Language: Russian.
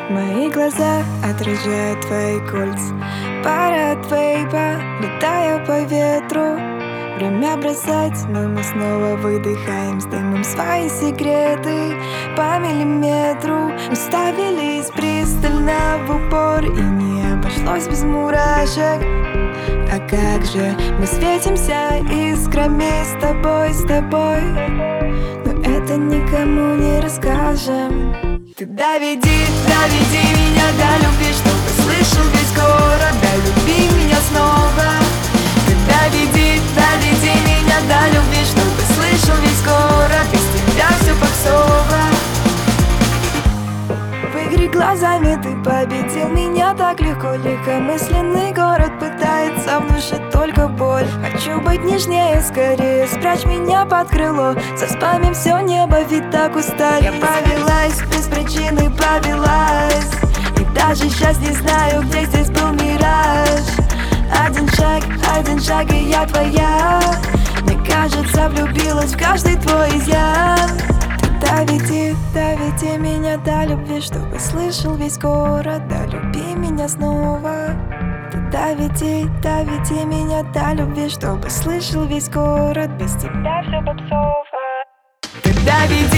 Мои глаза отражают твои кольца, пара от вейпа, летая по ветру. Время бросать, но мы снова выдыхаем с дымом свои секреты по миллиметру. Уставились пристально в упор, и не обошлось без мурашек. А как же мы светимся искрами с тобой, но это никому не расскажем. Ты доведи меня до любви, чтобы слышал весь город. Да люби меня снова. Ты доведи меня до любви, чтобы слышал весь город. Без тебя все попсово. В игре глазами ты победил меня так легко. Легкомысленный город пытается внушить только боль. Хочу быть нежнее, скорее спрячь меня под крыло. Заспамим все небо, ведь так устали. Я повелась, без причины повелась, и даже сейчас не знаю, где здесь был мираж. Один шаг, и я твоя. Мне кажется, влюбилась в каждый твой изъян. Доведи меня до любви, чтобы слышал весь город. Да люби меня снова. Ты доведи меня до любви, чтобы слышал весь город. Без тебя все попсово. Ты доведи